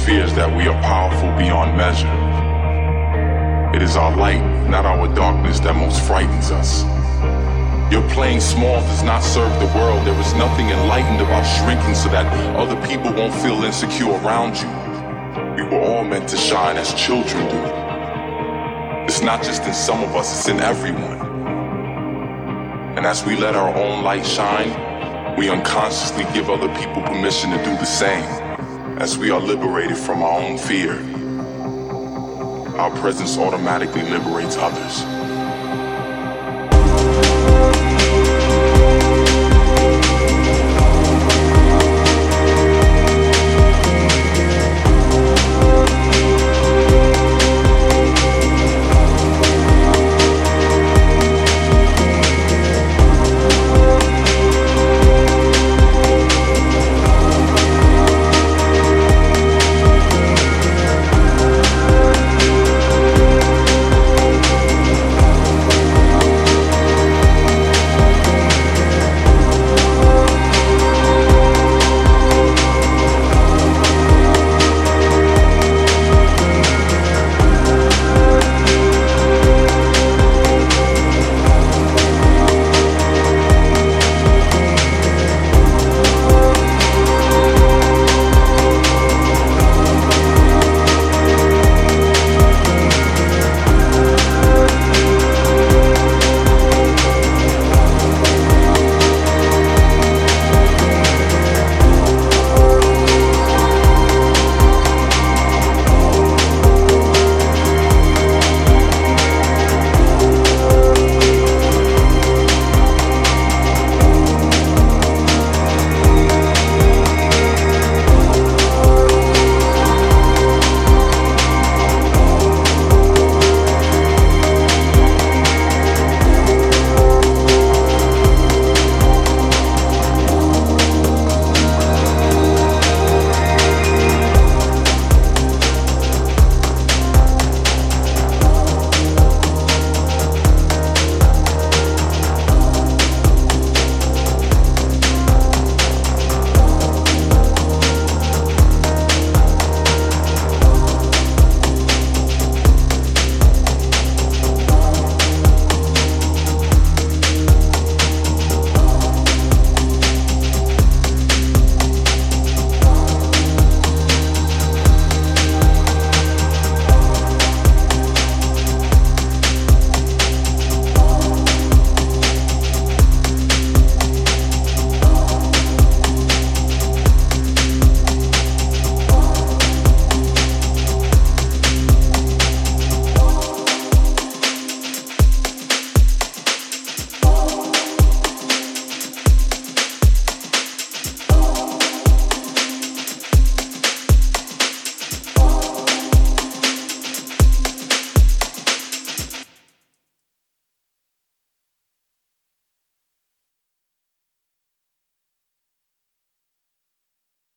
fears that we are powerful beyond measure. It is our light, not our darkness, that most frightens us. Your playing small does not serve the world. There is nothing enlightened about shrinking so that other people won't feel insecure around you. We were all meant to shine as children do. It's not just in some of us, it's in everyone. And as we let our own light shine, we unconsciously give other people permission to do the same. As we are liberated from our own fear, our presence automatically liberates others.